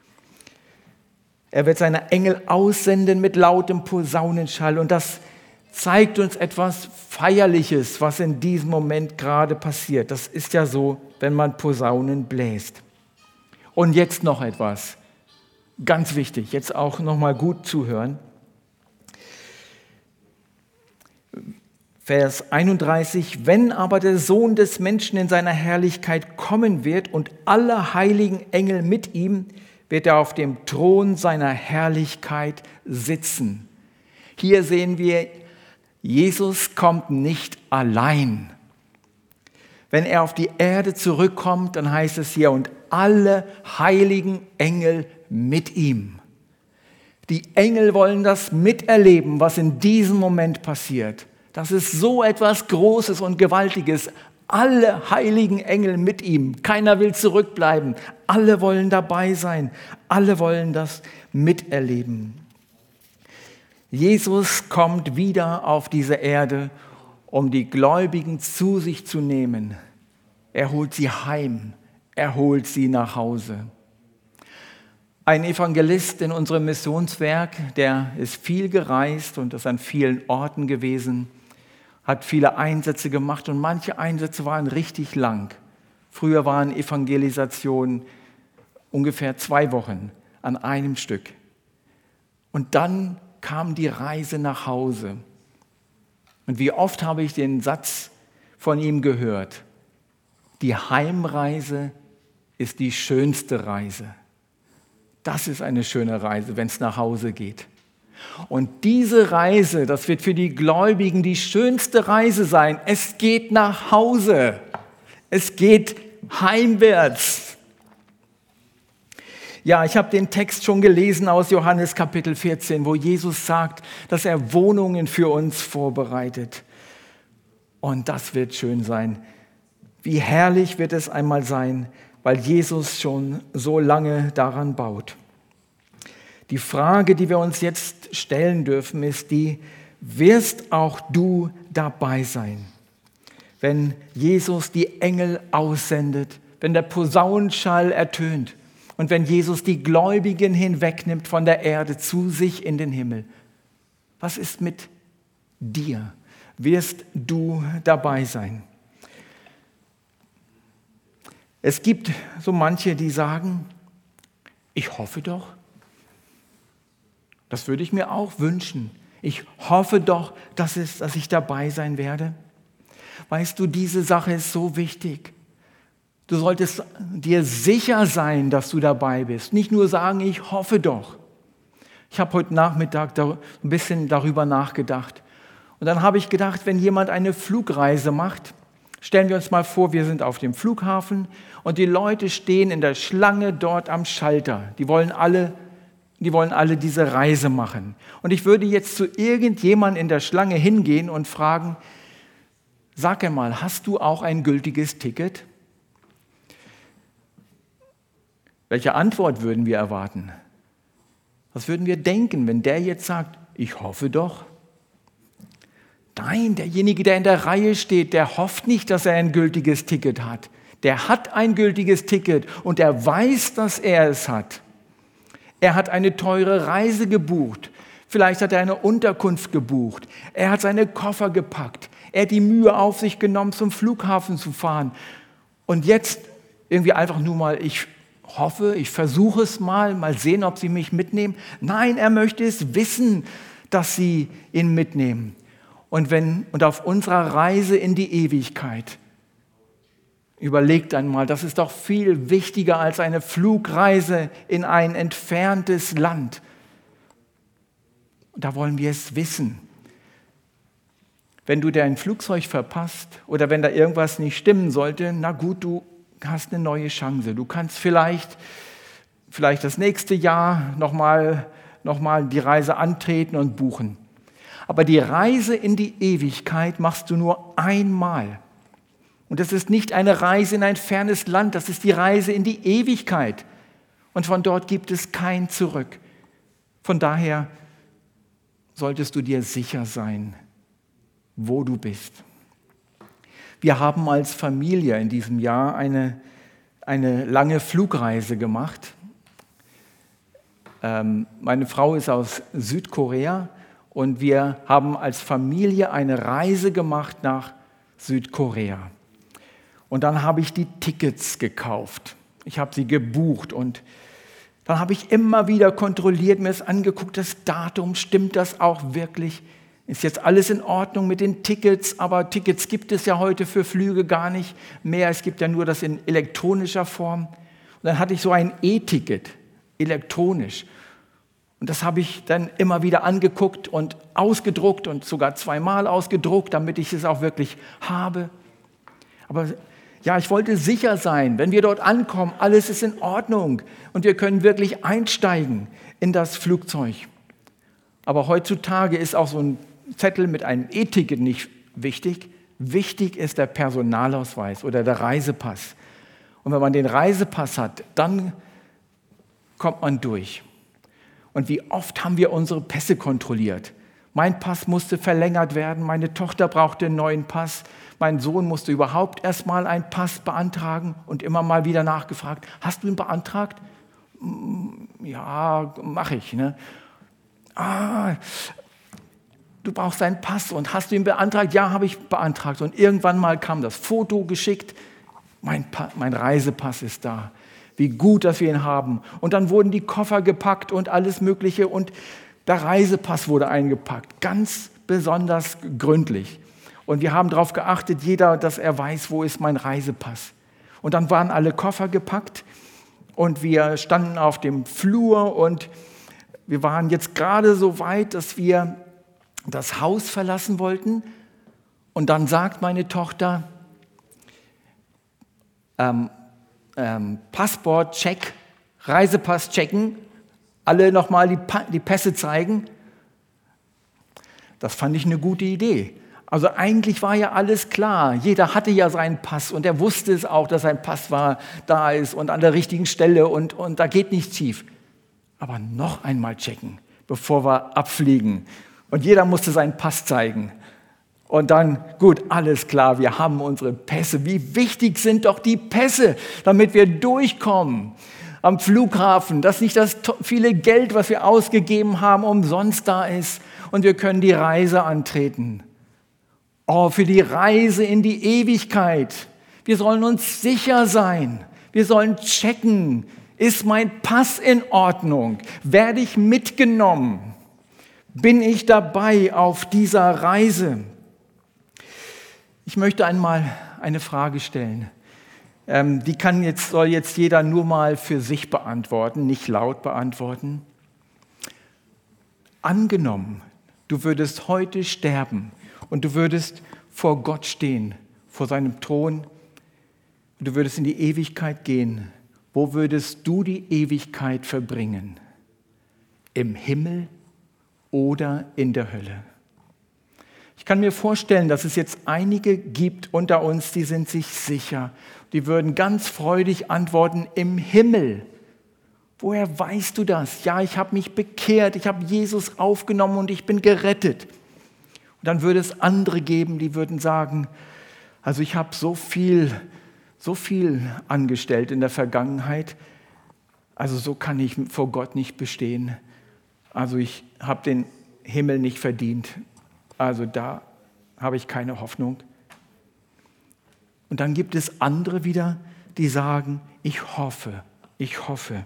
Er wird seine Engel aussenden mit lautem Posaunenschall und das zeigt uns etwas Feierliches, was in diesem Moment gerade passiert. Das ist ja so, wenn man Posaunen bläst. Und jetzt noch etwas, ganz wichtig, jetzt auch noch mal gut zuhören. Vers einunddreißig, wenn aber der Sohn des Menschen in seiner Herrlichkeit kommen wird und alle heiligen Engel mit ihm, wird er auf dem Thron seiner Herrlichkeit sitzen. Hier sehen wir, Jesus kommt nicht allein. Wenn er auf die Erde zurückkommt, dann heißt es hier, und alle heiligen Engel mit ihm. Die Engel wollen das miterleben, was in diesem Moment passiert. Das ist so etwas Großes und Gewaltiges. Alle heiligen Engel mit ihm. Keiner will zurückbleiben. Alle wollen dabei sein. Alle wollen das miterleben. Jesus kommt wieder auf diese Erde, um die Gläubigen zu sich zu nehmen. Er holt sie heim. Er holt sie nach Hause. Ein Evangelist in unserem Missionswerk, der ist viel gereist und ist an vielen Orten gewesen, hat viele Einsätze gemacht und manche Einsätze waren richtig lang. Früher waren Evangelisationen ungefähr zwei Wochen an einem Stück. Und dann kam die Reise nach Hause. Und wie oft habe ich den Satz von ihm gehört: Die Heimreise ist die schönste Reise. Das ist eine schöne Reise, wenn es nach Hause geht. Und diese Reise, das wird für die Gläubigen die schönste Reise sein. Es geht nach Hause. Es geht heimwärts. Ja, ich habe den Text schon gelesen aus Johannes Kapitel vierzehn, wo Jesus sagt, dass er Wohnungen für uns vorbereitet. Und das wird schön sein. Wie herrlich wird es einmal sein, weil Jesus schon so lange daran baut. Die Frage, die wir uns jetzt stellen dürfen, ist die: Wirst auch du dabei sein, wenn Jesus die Engel aussendet, wenn der Posaunenschall ertönt und wenn Jesus die Gläubigen hinwegnimmt von der Erde zu sich in den Himmel? Was ist mit dir? Wirst du dabei sein? Es gibt so manche, die sagen: Ich hoffe doch. Das würde ich mir auch wünschen. Ich hoffe doch, dass, es, dass ich dabei sein werde. Weißt du, diese Sache ist so wichtig. Du solltest dir sicher sein, dass du dabei bist. Nicht nur sagen, ich hoffe doch. Ich habe heute Nachmittag da ein bisschen darüber nachgedacht. Und dann habe ich gedacht, wenn jemand eine Flugreise macht, stellen wir uns mal vor, wir sind auf dem Flughafen und die Leute stehen in der Schlange dort am Schalter. Die wollen alle Die wollen alle diese Reise machen. Und ich würde jetzt zu irgendjemandem in der Schlange hingehen und fragen: Sag einmal, hast du auch ein gültiges Ticket? Welche Antwort würden wir erwarten? Was würden wir denken, wenn der jetzt sagt: Ich hoffe doch? Nein, derjenige, der in der Reihe steht, der hofft nicht, dass er ein gültiges Ticket hat. Der hat ein gültiges Ticket und er weiß, dass er es hat. Er hat eine teure Reise gebucht. Vielleicht hat er eine Unterkunft gebucht. Er hat seine Koffer gepackt. Er hat die Mühe auf sich genommen, zum Flughafen zu fahren. Und jetzt irgendwie einfach nur mal, ich hoffe, ich versuche es mal, mal sehen, ob sie mich mitnehmen. Nein, er möchte es wissen, dass sie ihn mitnehmen. Und, wenn, und auf unserer Reise in die Ewigkeit, überlegt einmal, das ist doch viel wichtiger als eine Flugreise in ein entferntes Land. Da wollen wir es wissen. Wenn du dein Flugzeug verpasst oder wenn da irgendwas nicht stimmen sollte, na gut, du hast eine neue Chance. Du kannst vielleicht, vielleicht das nächste Jahr nochmal noch mal die Reise antreten und buchen. Aber die Reise in die Ewigkeit machst du nur einmal. Und das ist nicht eine Reise in ein fernes Land, das ist die Reise in die Ewigkeit. Und von dort gibt es kein Zurück. Von daher solltest du dir sicher sein, wo du bist. Wir haben als Familie in diesem Jahr eine, eine lange Flugreise gemacht. Ähm, meine Frau ist aus Südkorea und wir haben als Familie eine Reise gemacht nach Südkorea. Und dann habe ich die Tickets gekauft. Ich habe sie gebucht und dann habe ich immer wieder kontrolliert, mir das angeguckt, das Datum, stimmt das auch wirklich? Ist jetzt alles in Ordnung mit den Tickets? Aber Tickets gibt es ja heute für Flüge gar nicht mehr. Es gibt ja nur das in elektronischer Form. Und dann hatte ich so ein E-Ticket, elektronisch. Und das habe ich dann immer wieder angeguckt und ausgedruckt und sogar zweimal ausgedruckt, damit ich es auch wirklich habe. Aber ja, ich wollte sicher sein, wenn wir dort ankommen, alles ist in Ordnung und wir können wirklich einsteigen in das Flugzeug. Aber heutzutage ist auch so ein Zettel mit einem E-Ticket nicht wichtig. Wichtig ist der Personalausweis oder der Reisepass. Und wenn man den Reisepass hat, dann kommt man durch. Und wie oft haben wir unsere Pässe kontrolliert? Mein Pass musste verlängert werden, meine Tochter brauchte einen neuen Pass, mein Sohn musste überhaupt erst mal einen Pass beantragen und immer mal wieder nachgefragt, hast du ihn beantragt? Ja, mache ich. Ne? Ah, du brauchst einen Pass und hast du ihn beantragt? Ja, habe ich beantragt. Und irgendwann mal kam das Foto geschickt, mein, pa- mein Reisepass ist da. Wie gut, dass wir ihn haben. Und dann wurden die Koffer gepackt und alles Mögliche und der Reisepass wurde eingepackt, ganz besonders gründlich. Und wir haben darauf geachtet, jeder, dass er weiß, wo ist mein Reisepass. Und dann waren alle Koffer gepackt und wir standen auf dem Flur und wir waren jetzt gerade so weit, dass wir das Haus verlassen wollten. Und dann sagt meine Tochter, ähm, ähm, Passport, check, Reisepass checken, alle nochmal die, pa- die Pässe zeigen. Das fand ich eine gute Idee. Also eigentlich war ja alles klar. Jeder hatte ja seinen Pass und er wusste es auch, dass sein Pass war, da ist und an der richtigen Stelle und, und da geht nichts schief. Aber noch einmal checken, bevor wir abfliegen. Und jeder musste seinen Pass zeigen. Und dann, gut, alles klar, wir haben unsere Pässe. Wie wichtig sind doch die Pässe, damit wir durchkommen am Flughafen, dass nicht das viele Geld, was wir ausgegeben haben, umsonst da ist und wir können die Reise antreten. Oh, für die Reise in die Ewigkeit. Wir sollen uns sicher sein. Wir sollen checken, ist mein Pass in Ordnung? Werde ich mitgenommen? Bin ich dabei auf dieser Reise? Ich möchte einmal eine Frage stellen. Ähm, die kann jetzt, soll jetzt jeder nur mal für sich beantworten, nicht laut beantworten. Angenommen, du würdest heute sterben und du würdest vor Gott stehen, vor seinem Thron, du würdest in die Ewigkeit gehen. Wo würdest du die Ewigkeit verbringen? Im Himmel oder in der Hölle? Ich kann mir vorstellen, dass es jetzt einige gibt unter uns, die sind sich sicher. Die würden ganz freudig antworten, im Himmel. Woher weißt du das? Ja, ich habe mich bekehrt, ich habe Jesus aufgenommen und ich bin gerettet. Und dann würde es andere geben, die würden sagen, also ich habe so viel, so viel angestellt in der Vergangenheit, also so kann ich vor Gott nicht bestehen. Also ich habe den Himmel nicht verdient. Also da habe ich keine Hoffnung. Und dann gibt es andere wieder, die sagen, ich hoffe, ich hoffe,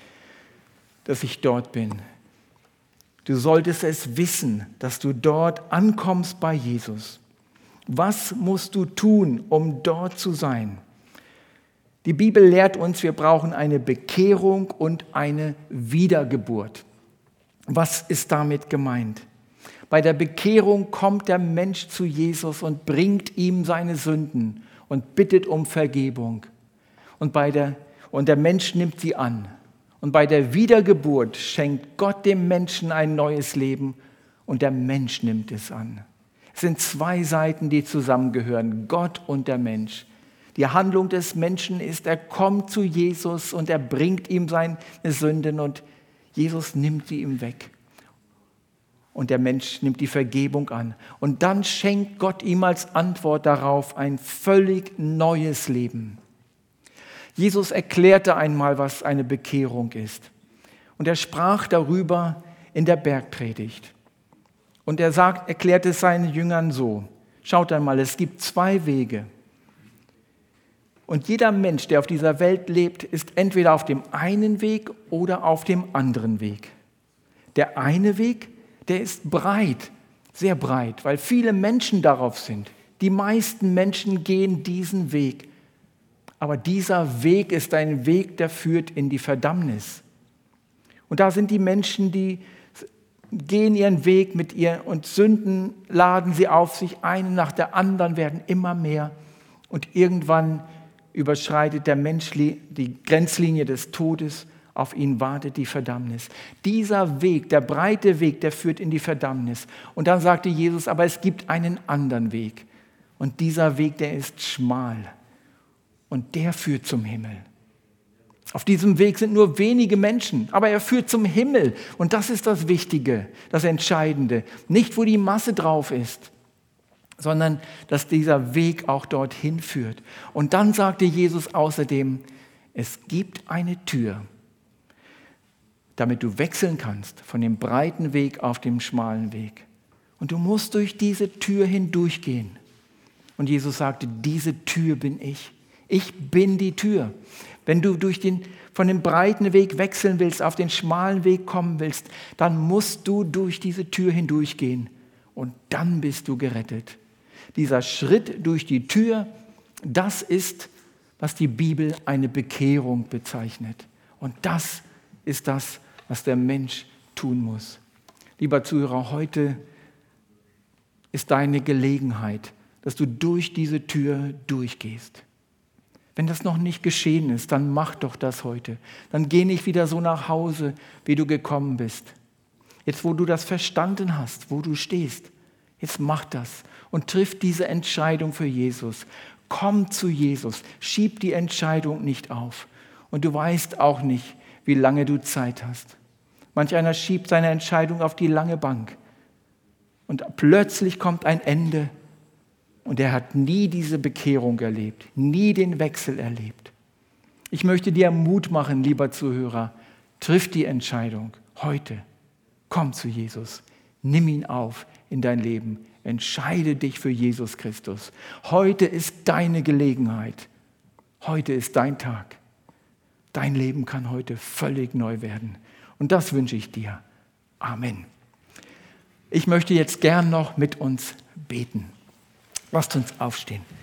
dass ich dort bin. Du solltest es wissen, dass du dort ankommst bei Jesus. Was musst du tun, um dort zu sein? Die Bibel lehrt uns, wir brauchen eine Bekehrung und eine Wiedergeburt. Was ist damit gemeint? Bei der Bekehrung kommt der Mensch zu Jesus und bringt ihm seine Sünden und bittet um Vergebung. Und, bei der, und der Mensch nimmt sie an. Und bei der Wiedergeburt schenkt Gott dem Menschen ein neues Leben und der Mensch nimmt es an. Es sind zwei Seiten, die zusammengehören, Gott und der Mensch. Die Handlung des Menschen ist, er kommt zu Jesus und er bringt ihm seine Sünden und Jesus nimmt sie ihm weg. Und der Mensch nimmt die Vergebung an. Und dann schenkt Gott ihm als Antwort darauf ein völlig neues Leben. Jesus erklärte einmal, was eine Bekehrung ist. Und er sprach darüber in der Bergpredigt. Und er sagt, erklärte es seinen Jüngern so. Schaut einmal, es gibt zwei Wege. Und jeder Mensch, der auf dieser Welt lebt, ist entweder auf dem einen Weg oder auf dem anderen Weg. Der eine Weg, der ist breit, sehr breit, weil viele Menschen darauf sind. Die meisten Menschen gehen diesen Weg. Aber dieser Weg ist ein Weg, der führt in die Verdammnis. Und da sind die Menschen, die gehen ihren Weg mit ihr und Sünden laden sie auf sich, eine nach der anderen werden immer mehr. Und irgendwann überschreitet der Mensch die Grenzlinie des Todes. Auf ihn wartet die Verdammnis. Dieser Weg, der breite Weg, der führt in die Verdammnis. Und dann sagte Jesus, aber es gibt einen anderen Weg. Und dieser Weg, der ist schmal. Und der führt zum Himmel. Auf diesem Weg sind nur wenige Menschen, aber er führt zum Himmel. Und das ist das Wichtige, das Entscheidende. Nicht, wo die Masse drauf ist, sondern dass dieser Weg auch dorthin führt. Und dann sagte Jesus außerdem, es gibt eine Tür, damit du wechseln kannst von dem breiten Weg auf den schmalen Weg. Und du musst durch diese Tür hindurchgehen. Und Jesus sagte, diese Tür bin ich. Ich bin die Tür. Wenn du durch den, von dem breiten Weg wechseln willst, auf den schmalen Weg kommen willst, dann musst du durch diese Tür hindurchgehen. Und dann bist du gerettet. Dieser Schritt durch die Tür, das ist, was die Bibel eine Bekehrung bezeichnet. Und das ist das, was der Mensch tun muss. Lieber Zuhörer, heute ist deine Gelegenheit, dass du durch diese Tür durchgehst. Wenn das noch nicht geschehen ist, dann mach doch das heute. Dann geh nicht wieder so nach Hause, wie du gekommen bist. Jetzt, wo du das verstanden hast, wo du stehst, jetzt mach das und triff diese Entscheidung für Jesus. Komm zu Jesus, schieb die Entscheidung nicht auf. Und du weißt auch nicht, wie lange du Zeit hast. Manch einer schiebt seine Entscheidung auf die lange Bank. Und plötzlich kommt ein Ende und er hat nie diese Bekehrung erlebt, nie den Wechsel erlebt. Ich möchte dir Mut machen, lieber Zuhörer, triff die Entscheidung heute. Komm zu Jesus, nimm ihn auf in dein Leben, entscheide dich für Jesus Christus. Heute ist deine Gelegenheit, heute ist dein Tag. Dein Leben kann heute völlig neu werden. Und das wünsche ich dir. Amen. Ich möchte jetzt gern noch mit uns beten. Lasst uns aufstehen.